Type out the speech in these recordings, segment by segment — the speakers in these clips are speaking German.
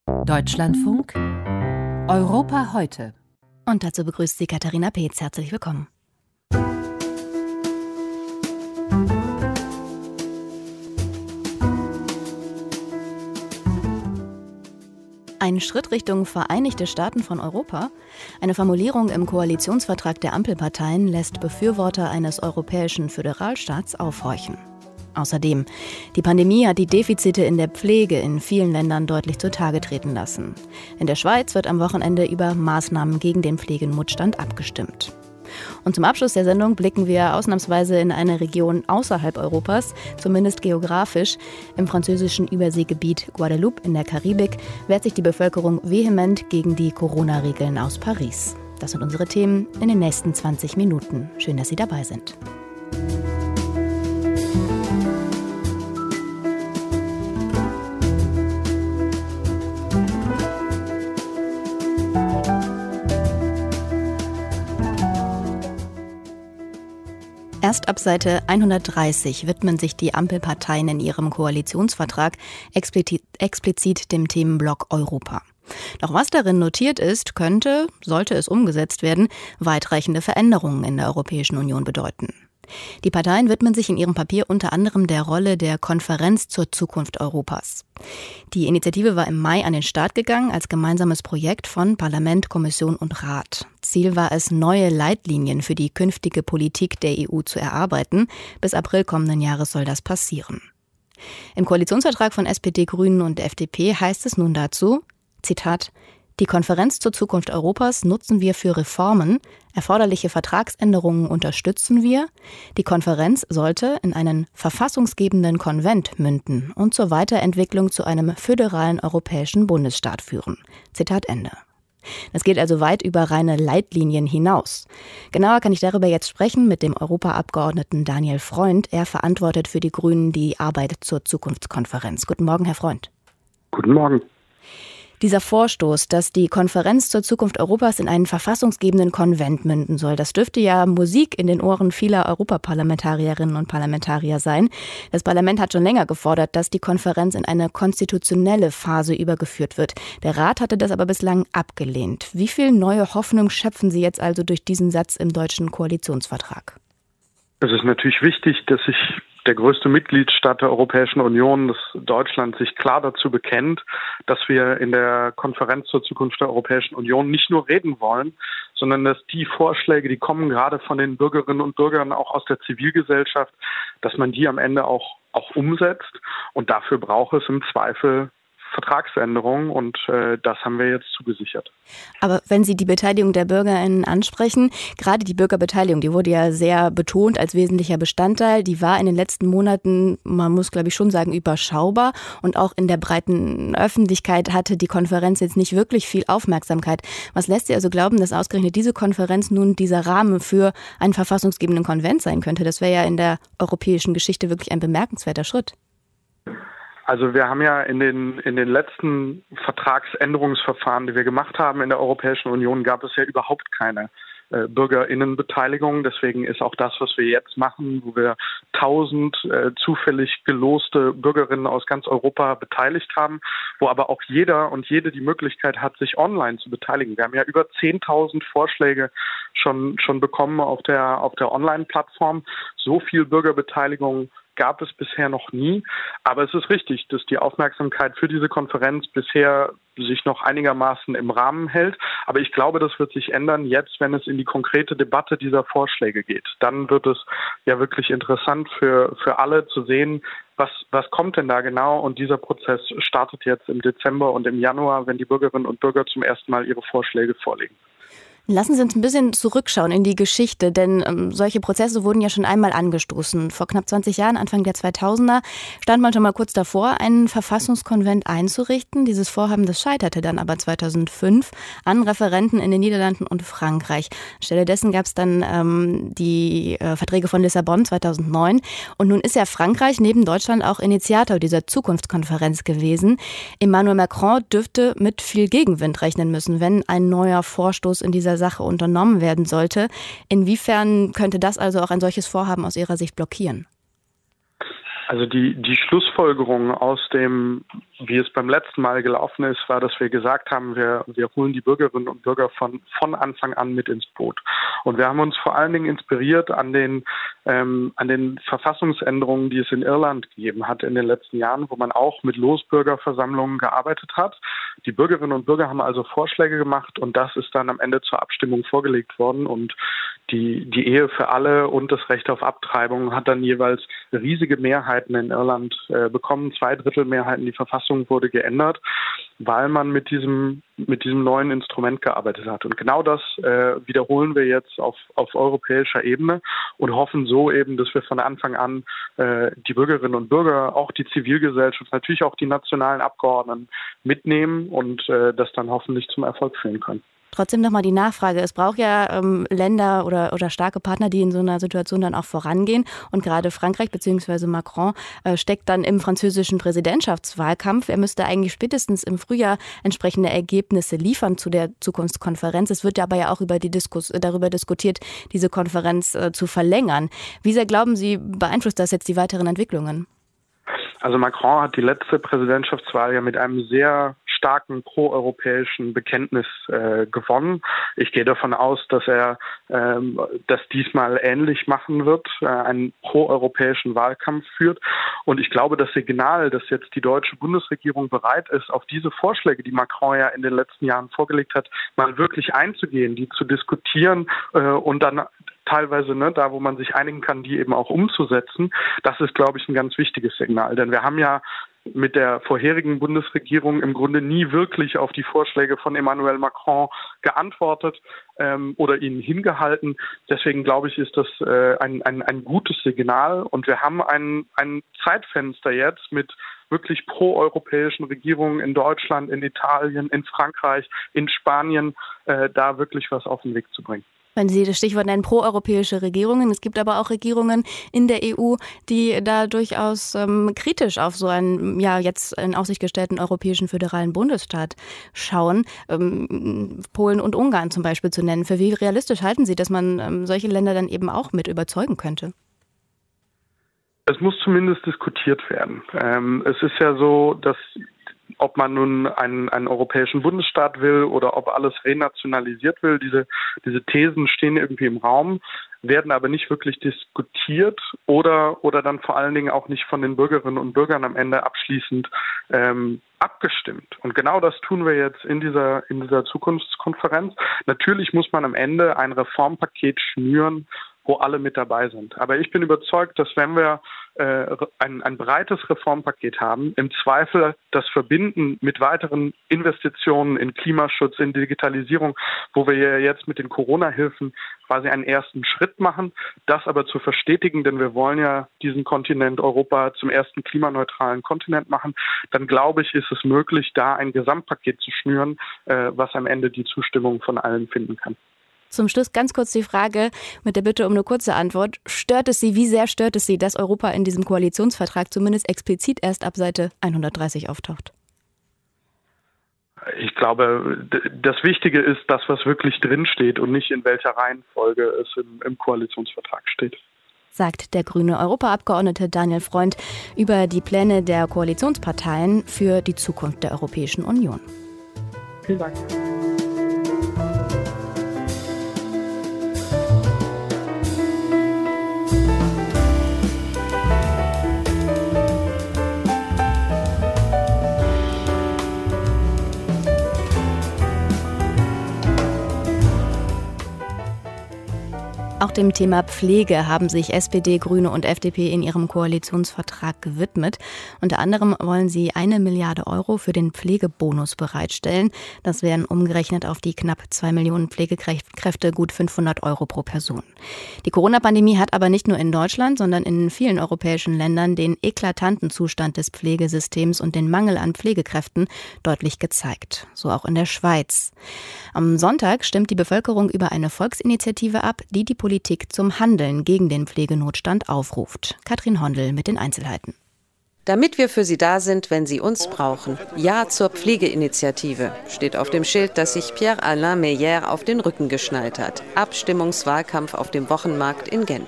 Deutschlandfunk Europa heute. Und dazu begrüßt sie Katharina Peetz. Herzlich willkommen. Ein Schritt Richtung Vereinigte Staaten von Europa? Eine Formulierung im Koalitionsvertrag der Ampelparteien lässt Befürworter eines europäischen Föderalstaats aufhorchen. Außerdem, die Pandemie hat die Defizite in der Pflege in vielen Ländern deutlich zutage treten lassen. In der Schweiz wird am Wochenende über Maßnahmen gegen den Pflegenotstand abgestimmt. Und zum Abschluss der Sendung blicken wir ausnahmsweise in eine Region außerhalb Europas, zumindest geografisch. Im französischen Überseegebiet Guadeloupe in der Karibik wehrt sich die Bevölkerung vehement gegen die Corona-Regeln aus Paris. Das sind unsere Themen in den nächsten 20 Minuten. Schön, dass Sie dabei sind. Erst ab Seite 130 widmen sich die Ampelparteien in ihrem Koalitionsvertrag explizit dem Themenblock Europa. Doch was darin notiert ist, könnte, sollte es umgesetzt werden, weitreichende Veränderungen in der Europäischen Union bedeuten. Die Parteien widmen sich in ihrem Papier unter anderem der Rolle der Konferenz zur Zukunft Europas. Die Initiative war im Mai an den Start gegangen als gemeinsames Projekt von Parlament, Kommission und Rat. Ziel war es, neue Leitlinien für die künftige Politik der EU zu erarbeiten. Bis April kommenden Jahres soll das passieren. Im Koalitionsvertrag von SPD, Grünen und FDP heißt es nun dazu, Zitat, die Konferenz zur Zukunft Europas nutzen wir für Reformen, erforderliche Vertragsänderungen unterstützen wir. Die Konferenz sollte in einen verfassungsgebenden Konvent münden und zur Weiterentwicklung zu einem föderalen europäischen Bundesstaat führen. Zitat Ende. Das geht also weit über reine Leitlinien hinaus. Genauer kann ich darüber jetzt sprechen mit dem Europaabgeordneten Daniel Freund. Er verantwortet für die Grünen die Arbeit zur Zukunftskonferenz. Guten Morgen, Herr Freund. Guten Morgen. Dieser Vorstoß, dass die Konferenz zur Zukunft Europas in einen verfassungsgebenden Konvent münden soll, das dürfte ja Musik in den Ohren vieler Europaparlamentarierinnen und Parlamentarier sein. Das Parlament hat schon länger gefordert, dass die Konferenz in eine konstitutionelle Phase übergeführt wird. Der Rat hatte das aber bislang abgelehnt. Wie viel neue Hoffnung schöpfen Sie jetzt also durch diesen Satz im deutschen Koalitionsvertrag? Es ist natürlich wichtig, dass sich der größte Mitgliedstaat der Europäischen Union, das Deutschland, sich klar dazu bekennt, dass wir in der Konferenz zur Zukunft der Europäischen Union nicht nur reden wollen, sondern dass die Vorschläge, die kommen gerade von den Bürgerinnen und Bürgern, auch aus der Zivilgesellschaft, dass man die am Ende auch umsetzt. Und dafür braucht es im Zweifel Vertragsänderungen und das haben wir jetzt zugesichert. Aber wenn Sie die Beteiligung der BürgerInnen ansprechen, gerade die Bürgerbeteiligung, die wurde ja sehr betont als wesentlicher Bestandteil, die war in den letzten Monaten, man muss glaube ich schon sagen, überschaubar und auch in der breiten Öffentlichkeit hatte die Konferenz jetzt nicht wirklich viel Aufmerksamkeit. Was lässt Sie also glauben, dass ausgerechnet diese Konferenz nun dieser Rahmen für einen verfassungsgebenden Konvent sein könnte? Das wäre ja in der europäischen Geschichte wirklich ein bemerkenswerter Schritt. Also wir haben ja in den letzten Vertragsänderungsverfahren, die wir gemacht haben in der Europäischen Union, gab es ja überhaupt keine BürgerInnenbeteiligung. Deswegen ist auch das, was wir jetzt machen, wo wir 1000 zufällig geloste Bürgerinnen aus ganz Europa beteiligt haben, wo aber auch jeder und jede die Möglichkeit hat, sich online zu beteiligen. Wir haben ja über 10.000 Vorschläge schon bekommen auf der Online-Plattform. So viel Bürgerbeteiligung gab es bisher noch nie. Aber es ist richtig, dass die Aufmerksamkeit für diese Konferenz bisher sich noch einigermaßen im Rahmen hält. Aber ich glaube, das wird sich ändern jetzt, wenn es in die konkrete Debatte dieser Vorschläge geht. Dann wird es ja wirklich interessant für alle zu sehen, was kommt denn da genau? Und dieser Prozess startet jetzt im Dezember und im Januar, wenn die Bürgerinnen und Bürger zum ersten Mal ihre Vorschläge vorlegen. Lassen Sie uns ein bisschen zurückschauen in die Geschichte, denn solche Prozesse wurden ja schon einmal angestoßen. Vor knapp 20 Jahren, Anfang der 2000er, stand man schon mal kurz davor, einen Verfassungskonvent einzurichten. Dieses Vorhaben, das scheiterte dann aber 2005 an Referenden in den Niederlanden und Frankreich. Anstelle dessen gab es dann die Verträge von Lissabon 2009. Und nun ist ja Frankreich neben Deutschland auch Initiator dieser Zukunftskonferenz gewesen. Emmanuel Macron dürfte mit viel Gegenwind rechnen müssen, wenn ein neuer Vorstoß in dieser Sache unternommen werden sollte. Inwiefern könnte das also auch ein solches Vorhaben aus Ihrer Sicht blockieren? Also die Schlussfolgerung aus dem, wie es beim letzten Mal gelaufen ist, war, dass wir gesagt haben, wir holen die Bürgerinnen und Bürger von Anfang an mit ins Boot. Und wir haben uns vor allen Dingen inspiriert an den Verfassungsänderungen, die es in Irland gegeben hat in den letzten Jahren, wo man auch mit Losbürgerversammlungen gearbeitet hat. Die Bürgerinnen und Bürger haben also Vorschläge gemacht und das ist dann am Ende zur Abstimmung vorgelegt worden. Und die Ehe für alle und das Recht auf Abtreibung hat dann jeweils riesige Mehrheiten in Irland bekommen, 2/3 Mehrheiten. Die Verfassung wurde geändert, weil man mit diesem neuen Instrument gearbeitet hat. Und genau das wiederholen wir jetzt auf europäischer Ebene und hoffen so eben, dass wir von Anfang an die Bürgerinnen und Bürger, auch die Zivilgesellschaft, natürlich auch die nationalen Abgeordneten mitnehmen und das dann hoffentlich zum Erfolg führen können. Trotzdem nochmal die Nachfrage. Es braucht ja Länder oder starke Partner, die in so einer Situation dann auch vorangehen. Und gerade Frankreich bzw. Macron steckt dann im französischen Präsidentschaftswahlkampf. Er müsste eigentlich spätestens im Frühjahr entsprechende Ergebnisse liefern zu der Zukunftskonferenz. Es wird aber ja auch darüber diskutiert, diese Konferenz zu verlängern. Wie sehr glauben Sie, beeinflusst das jetzt die weiteren Entwicklungen? Also Macron hat die letzte Präsidentschaftswahl ja mit einem sehr starken proeuropäischen Bekenntnis gewonnen. Ich gehe davon aus, dass er das diesmal ähnlich machen wird, einen proeuropäischen Wahlkampf führt. Und ich glaube, das Signal, dass jetzt die deutsche Bundesregierung bereit ist, auf diese Vorschläge, die Macron ja in den letzten Jahren vorgelegt hat, mal wirklich einzugehen, die zu diskutieren und dann teilweise, da wo man sich einigen kann, die eben auch umzusetzen, das ist, glaube ich, ein ganz wichtiges Signal. Denn wir haben ja mit der vorherigen Bundesregierung im Grunde nie wirklich auf die Vorschläge von Emmanuel Macron geantwortet oder ihnen hingehalten. Deswegen glaube ich, ist das ein gutes Signal. Und wir haben ein Zeitfenster jetzt mit wirklich proeuropäischen Regierungen in Deutschland, in Italien, in Frankreich, in Spanien, da wirklich was auf den Weg zu bringen. Wenn Sie das Stichwort nennen, proeuropäische Regierungen. Es gibt aber auch Regierungen in der EU, die da durchaus kritisch auf so einen jetzt in Aussicht gestellten europäischen föderalen Bundesstaat schauen. Polen und Ungarn zum Beispiel zu nennen. Für wie realistisch halten Sie, dass man solche Länder dann eben auch mit überzeugen könnte? Es muss zumindest diskutiert werden. Es ist ja so, dass ob man nun einen europäischen Bundesstaat will oder ob alles renationalisiert will, diese Thesen stehen irgendwie im Raum, werden aber nicht wirklich diskutiert oder dann vor allen Dingen auch nicht von den Bürgerinnen und Bürgern am Ende abschließend abgestimmt. Und genau das tun wir jetzt in dieser Zukunftskonferenz. Natürlich muss man am Ende ein Reformpaket schnüren, wo alle mit dabei sind. Aber ich bin überzeugt, dass wenn wir ein breites Reformpaket haben, im Zweifel das verbinden mit weiteren Investitionen in Klimaschutz, in Digitalisierung, wo wir ja jetzt mit den Corona-Hilfen quasi einen ersten Schritt machen, das aber zu verstetigen, denn wir wollen ja diesen Kontinent Europa zum ersten klimaneutralen Kontinent machen, dann glaube ich, ist es möglich, da ein Gesamtpaket zu schnüren, was am Ende die Zustimmung von allen finden kann. Zum Schluss ganz kurz die Frage mit der Bitte um eine kurze Antwort. Stört es Sie, wie sehr stört es Sie, dass Europa in diesem Koalitionsvertrag zumindest explizit erst ab Seite 130 auftaucht? Ich glaube, das Wichtige ist das, was wirklich drinsteht und nicht in welcher Reihenfolge es im Koalitionsvertrag steht. Sagt der grüne Europaabgeordnete Daniel Freund über die Pläne der Koalitionsparteien für die Zukunft der Europäischen Union. Vielen Dank. Auch dem Thema Pflege haben sich SPD, Grüne und FDP in ihrem Koalitionsvertrag gewidmet. Unter anderem wollen sie 1 Milliarde Euro für den Pflegebonus bereitstellen. Das wären umgerechnet auf die knapp 2 Millionen Pflegekräfte gut 500 Euro pro Person. Die Corona-Pandemie hat aber nicht nur in Deutschland, sondern in vielen europäischen Ländern den eklatanten Zustand des Pflegesystems und den Mangel an Pflegekräften deutlich gezeigt. So auch in der Schweiz. Am Sonntag stimmt die Bevölkerung über eine Volksinitiative ab, die Politik zum Handeln gegen den Pflegenotstand aufruft. Katrin Hondel mit den Einzelheiten. Damit wir für Sie da sind, wenn Sie uns brauchen. Ja zur Pflegeinitiative, steht auf dem Schild, das sich Pierre-Alain Meyer auf den Rücken geschnallt hat. Abstimmungswahlkampf auf dem Wochenmarkt in Genf.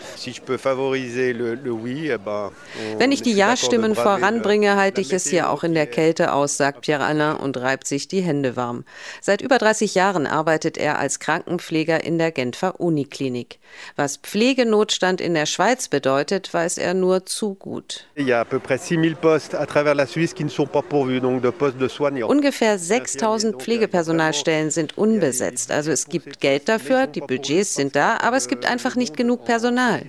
Wenn ich die Ja-Stimmen voranbringe, halte ich es hier auch in der Kälte aus, sagt Pierre-Alain und reibt sich die Hände warm. Seit über 30 Jahren arbeitet er als Krankenpfleger in der Genfer Uniklinik. Was Pflegenotstand in der Schweiz bedeutet, weiß er nur zu gut. Ungefähr 6.000 Pflegepersonalstellen sind unbesetzt. Also es gibt Geld dafür, die Budgets sind da, aber es gibt einfach nicht genug Personal.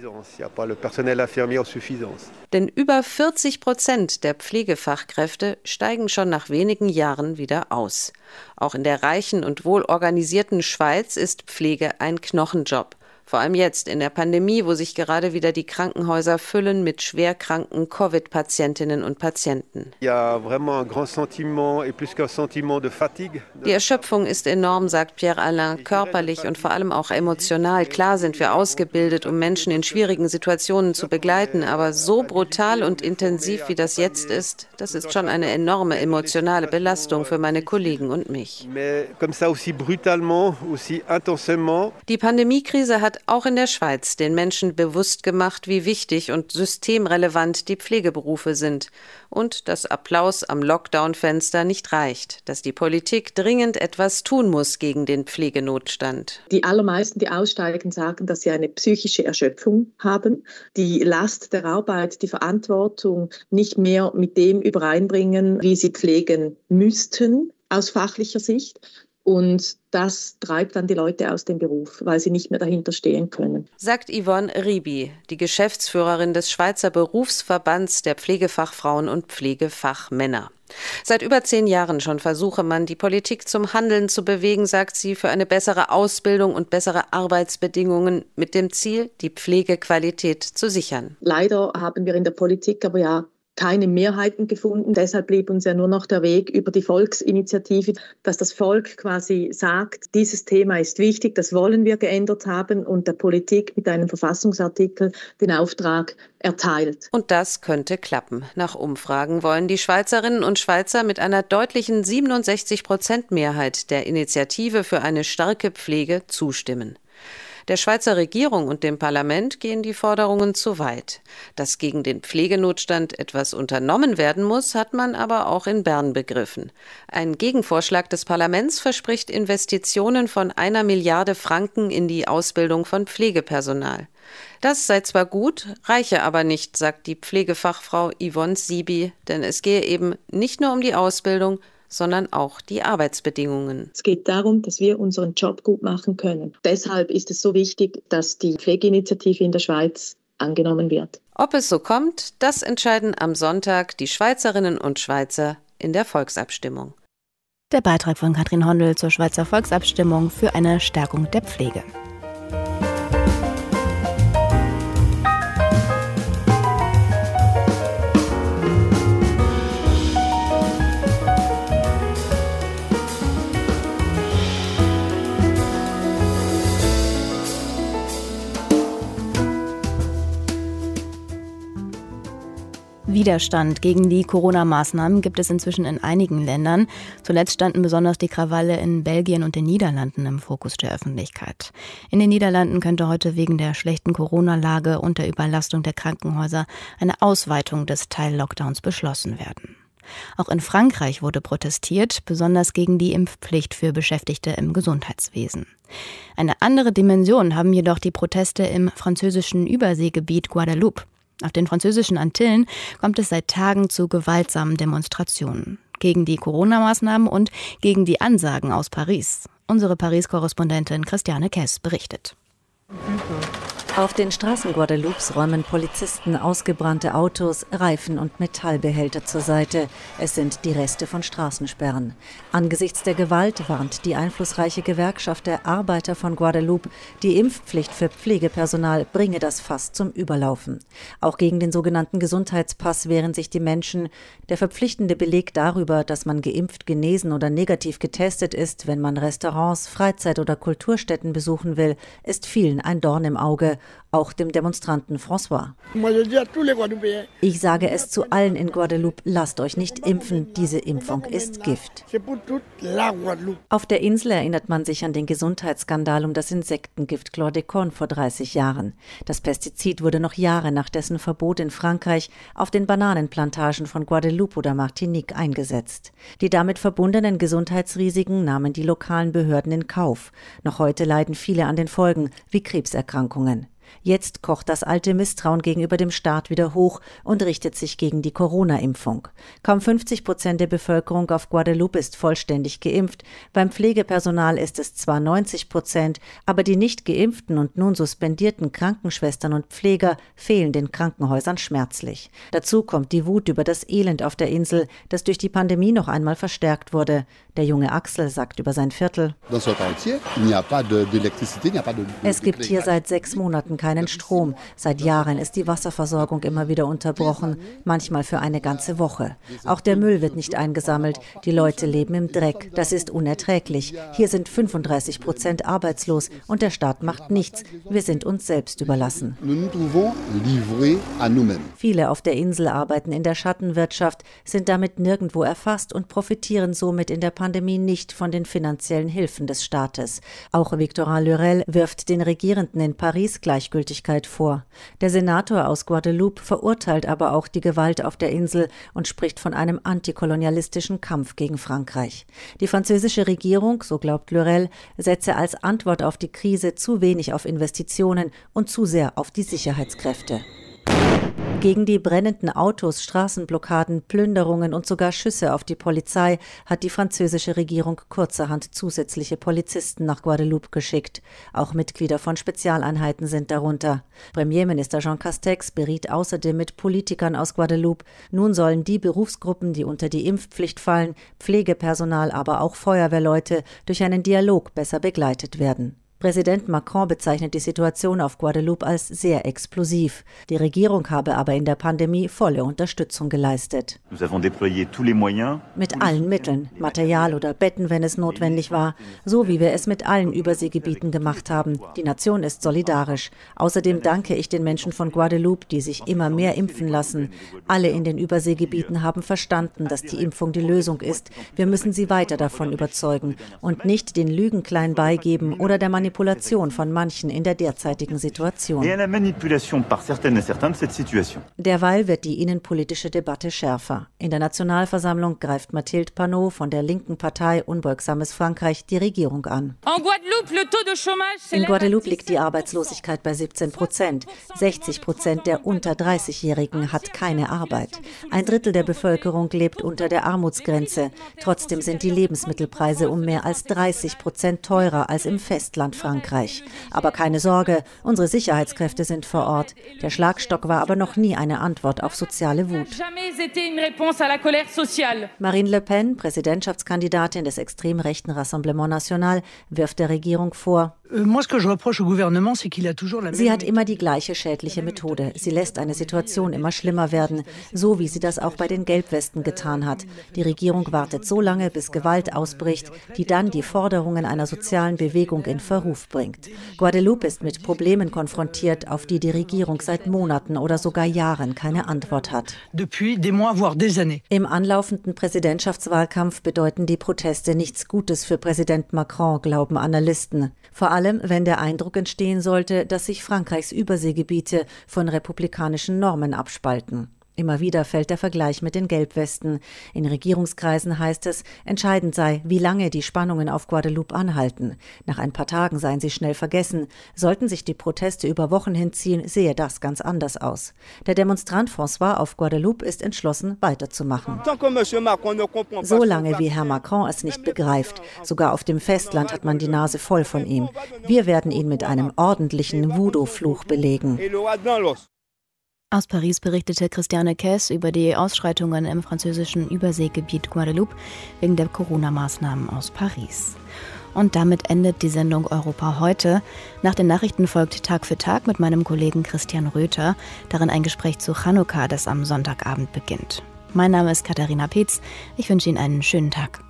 Denn über 40% der Pflegefachkräfte steigen schon nach wenigen Jahren wieder aus. Auch in der reichen und wohlorganisierten Schweiz ist Pflege ein Knochenjob. Vor allem jetzt in der Pandemie, wo sich gerade wieder die Krankenhäuser füllen mit schwerkranken Covid-Patientinnen und Patienten. Die Erschöpfung ist enorm, sagt Pierre-Alain, körperlich und vor allem auch emotional. Klar sind wir ausgebildet, um Menschen in schwierigen Situationen zu begleiten, aber so brutal und intensiv, wie das jetzt ist, das ist schon eine enorme emotionale Belastung für meine Kollegen und mich. Die Pandemiekrise hat auch in der Schweiz den Menschen bewusst gemacht, wie wichtig und systemrelevant die Pflegeberufe sind und dass Applaus am Lockdown-Fenster nicht reicht, dass die Politik dringend etwas tun muss gegen den Pflegenotstand. Die allermeisten, die aussteigen, sagen, dass sie eine psychische Erschöpfung haben, die Last der Arbeit, die Verantwortung nicht mehr mit dem übereinbringen, wie sie pflegen müssten aus fachlicher Sicht. Und das treibt dann die Leute aus dem Beruf, weil sie nicht mehr dahinter stehen können. Sagt Yvonne Ribi, die Geschäftsführerin des Schweizer Berufsverbands der Pflegefachfrauen und Pflegefachmänner. Seit über 10 Jahren schon versuche man, die Politik zum Handeln zu bewegen, sagt sie, für eine bessere Ausbildung und bessere Arbeitsbedingungen mit dem Ziel, die Pflegequalität zu sichern. Leider haben wir in der Politik aber ja keine Mehrheiten gefunden. Deshalb blieb uns ja nur noch der Weg über die Volksinitiative, dass das Volk quasi sagt, dieses Thema ist wichtig, das wollen wir geändert haben und der Politik mit einem Verfassungsartikel den Auftrag erteilt. Und das könnte klappen. Nach Umfragen wollen die Schweizerinnen und Schweizer mit einer deutlichen 67%-Mehrheit der Initiative für eine starke Pflege zustimmen. Der Schweizer Regierung und dem Parlament gehen die Forderungen zu weit. Dass gegen den Pflegenotstand etwas unternommen werden muss, hat man aber auch in Bern begriffen. Ein Gegenvorschlag des Parlaments verspricht Investitionen von 1 Milliarde Franken in die Ausbildung von Pflegepersonal. Das sei zwar gut, reiche aber nicht, sagt die Pflegefachfrau Yvonne Sibi, denn es gehe eben nicht nur um die Ausbildung, sondern auch die Arbeitsbedingungen. Es geht darum, dass wir unseren Job gut machen können. Deshalb ist es so wichtig, dass die Pflegeinitiative in der Schweiz angenommen wird. Ob es so kommt, das entscheiden am Sonntag die Schweizerinnen und Schweizer in der Volksabstimmung. Der Beitrag von Katrin Hondel zur Schweizer Volksabstimmung für eine Stärkung der Pflege. Widerstand gegen die Corona-Maßnahmen gibt es inzwischen in einigen Ländern. Zuletzt standen besonders die Krawalle in Belgien und den Niederlanden im Fokus der Öffentlichkeit. In den Niederlanden könnte heute wegen der schlechten Corona-Lage und der Überlastung der Krankenhäuser eine Ausweitung des Teil-Lockdowns beschlossen werden. Auch in Frankreich wurde protestiert, besonders gegen die Impfpflicht für Beschäftigte im Gesundheitswesen. Eine andere Dimension haben jedoch die Proteste im französischen Überseegebiet Guadeloupe. Auf den französischen Antillen kommt es seit Tagen zu gewaltsamen Demonstrationen gegen die Corona-Maßnahmen und gegen die Ansagen aus Paris. Unsere Paris-Korrespondentin Christiane Kess berichtet. Auf den Straßen Guadeloupes räumen Polizisten ausgebrannte Autos, Reifen und Metallbehälter zur Seite. Es sind die Reste von Straßensperren. Angesichts der Gewalt warnt die einflussreiche Gewerkschaft der Arbeiter von Guadeloupe, die Impfpflicht für Pflegepersonal bringe das Fass zum Überlaufen. Auch gegen den sogenannten Gesundheitspass wehren sich die Menschen. Der verpflichtende Beleg darüber, dass man geimpft, genesen oder negativ getestet ist, wenn man Restaurants, Freizeit- oder Kulturstätten besuchen will, ist vielen ein Dorn im Auge. auch dem Demonstranten François. Ich sage es zu allen in Guadeloupe, lasst euch nicht impfen, diese Impfung ist Gift. Auf der Insel erinnert man sich an den Gesundheitsskandal um das Insektengift Chlordécone vor 30 Jahren. Das Pestizid wurde noch Jahre nach dessen Verbot in Frankreich auf den Bananenplantagen von Guadeloupe oder Martinique eingesetzt. Die damit verbundenen Gesundheitsrisiken nahmen die lokalen Behörden in Kauf. Noch heute leiden viele an den Folgen, wie Krebserkrankungen. Jetzt kocht das alte Misstrauen gegenüber dem Staat wieder hoch und richtet sich gegen die Corona-Impfung. Kaum 50% der Bevölkerung auf Guadeloupe ist vollständig geimpft. Beim Pflegepersonal ist es zwar 90%, aber die nicht geimpften und nun suspendierten Krankenschwestern und Pfleger fehlen den Krankenhäusern schmerzlich. Dazu kommt die Wut über das Elend auf der Insel, das durch die Pandemie noch einmal verstärkt wurde. Der junge Axel sagt über sein Viertel: Es gibt hier seit 6 Monaten keinen Strom. Seit Jahren ist die Wasserversorgung immer wieder unterbrochen, manchmal für eine ganze Woche. Auch der Müll wird nicht eingesammelt. Die Leute leben im Dreck. Das ist unerträglich. Hier sind 35% arbeitslos und der Staat macht nichts. Wir sind uns selbst überlassen. Viele auf der Insel arbeiten in der Schattenwirtschaft, sind damit nirgendwo erfasst und profitieren somit in der Pandemie nicht von den finanziellen Hilfen des Staates. Auch Victorin Lurel wirft den Regierenden in Paris Gleichgültigkeit vor. Der Senator aus Guadeloupe verurteilt aber auch die Gewalt auf der Insel und spricht von einem antikolonialistischen Kampf gegen Frankreich. Die französische Regierung, so glaubt Lurel, setze als Antwort auf die Krise zu wenig auf Investitionen und zu sehr auf die Sicherheitskräfte. Gegen die brennenden Autos, Straßenblockaden, Plünderungen und sogar Schüsse auf die Polizei hat die französische Regierung kurzerhand zusätzliche Polizisten nach Guadeloupe geschickt. Auch Mitglieder von Spezialeinheiten sind darunter. Premierminister Jean Castex beriet außerdem mit Politikern aus Guadeloupe. Nun sollen die Berufsgruppen, die unter die Impfpflicht fallen, Pflegepersonal, aber auch Feuerwehrleute, durch einen Dialog besser begleitet werden. Präsident Macron bezeichnet die Situation auf Guadeloupe als sehr explosiv. Die Regierung habe aber in der Pandemie volle Unterstützung geleistet. Mit allen Mitteln, Material oder Betten, wenn es notwendig war, so wie wir es mit allen Überseegebieten gemacht haben. Die Nation ist solidarisch. Außerdem danke ich den Menschen von Guadeloupe, die sich immer mehr impfen lassen. Alle in den Überseegebieten haben verstanden, dass die Impfung die Lösung ist. Wir müssen sie weiter davon überzeugen und nicht den Lügen klein beigeben oder der Manipulation von manchen in der derzeitigen Situation. Derweil wird die innenpolitische Debatte schärfer. In der Nationalversammlung greift Mathilde Panot von der linken Partei Unbeugsames Frankreich die Regierung an. In Guadeloupe liegt die Arbeitslosigkeit bei 17%. 60% der unter 30-Jährigen hat keine Arbeit. 1/3 der Bevölkerung lebt unter der Armutsgrenze. Trotzdem sind die Lebensmittelpreise um mehr als 30% teurer als im Festland Frankreich. Aber keine Sorge, unsere Sicherheitskräfte sind vor Ort. Der Schlagstock war aber noch nie eine Antwort auf soziale Wut. Marine Le Pen, Präsidentschaftskandidatin des extrem rechten Rassemblement National, wirft der Regierung vor: Sie hat immer die gleiche schädliche Methode. Sie lässt eine Situation immer schlimmer werden, so wie sie das auch bei den Gelbwesten getan hat. Die Regierung wartet so lange, bis Gewalt ausbricht, die dann die Forderungen einer sozialen Bewegung in Verruf bringt. Guadeloupe ist mit Problemen konfrontiert, auf die die Regierung seit Monaten oder sogar Jahren keine Antwort hat. Im anlaufenden Präsidentschaftswahlkampf bedeuten die Proteste nichts Gutes für Präsident Macron, glauben Analysten. Vor allem, wenn der Eindruck entstehen sollte, dass sich Frankreichs Überseegebiete von republikanischen Normen abspalten. Immer wieder fällt der Vergleich mit den Gelbwesten. In Regierungskreisen heißt es, entscheidend sei, wie lange die Spannungen auf Guadeloupe anhalten. Nach ein paar Tagen seien sie schnell vergessen. Sollten sich die Proteste über Wochen hinziehen, sehe das ganz anders aus. Der Demonstrant François auf Guadeloupe ist entschlossen, weiterzumachen. So lange wie Herr Macron es nicht begreift. Sogar auf dem Festland hat man die Nase voll von ihm. Wir werden ihn mit einem ordentlichen Voodoo-Fluch belegen. Aus Paris berichtete Christiane Kess über die Ausschreitungen im französischen Überseegebiet Guadeloupe wegen der Corona-Maßnahmen aus Paris. Und damit endet die Sendung Europa heute. Nach den Nachrichten folgt Tag für Tag mit meinem Kollegen Christian Röther. Darin ein Gespräch zu Chanukka, das am Sonntagabend beginnt. Mein Name ist Katharina Peetz. Ich wünsche Ihnen einen schönen Tag.